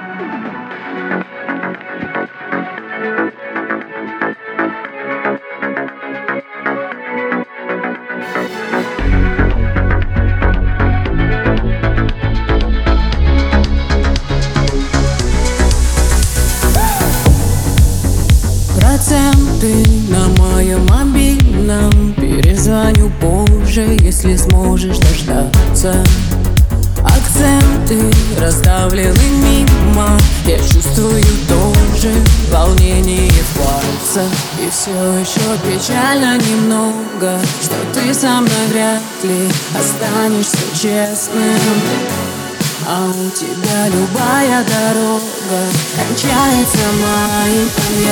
Проценты на моем мобильном. Перезвоню позже, если сможешь дождаться. Акценты расставлены мимо. Я чувствую тоже волнение в пальцах. И все еще печально немного, что ты со мной вряд ли останешься честным. А у тебя любая дорога кончается моим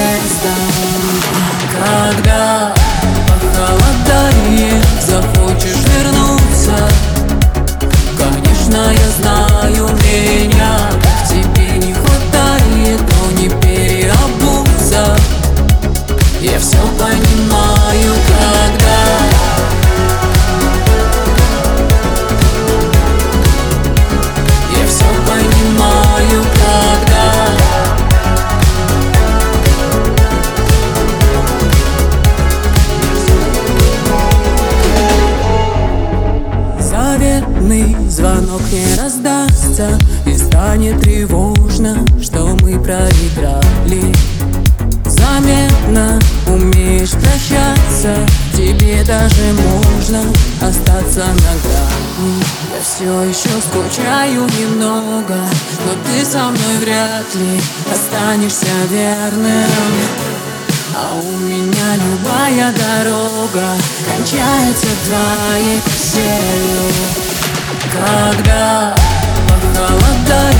подъездом. Когда похолодает, захочешь вернуться, конечно, я знаю, меня к тебе не хватает, но не переобуться. Я все понимаю, когда понимаю, когда заветный звонок не раздастся, и станет тревожно, что мы проиграли. Заметно умеешь прощаться, тебе даже можно остаться на грани. Я все еще скучаю немного, но ты со мной вряд ли останешься верным. А у меня любая дорога кончается твоей постелью. Когда похолодает,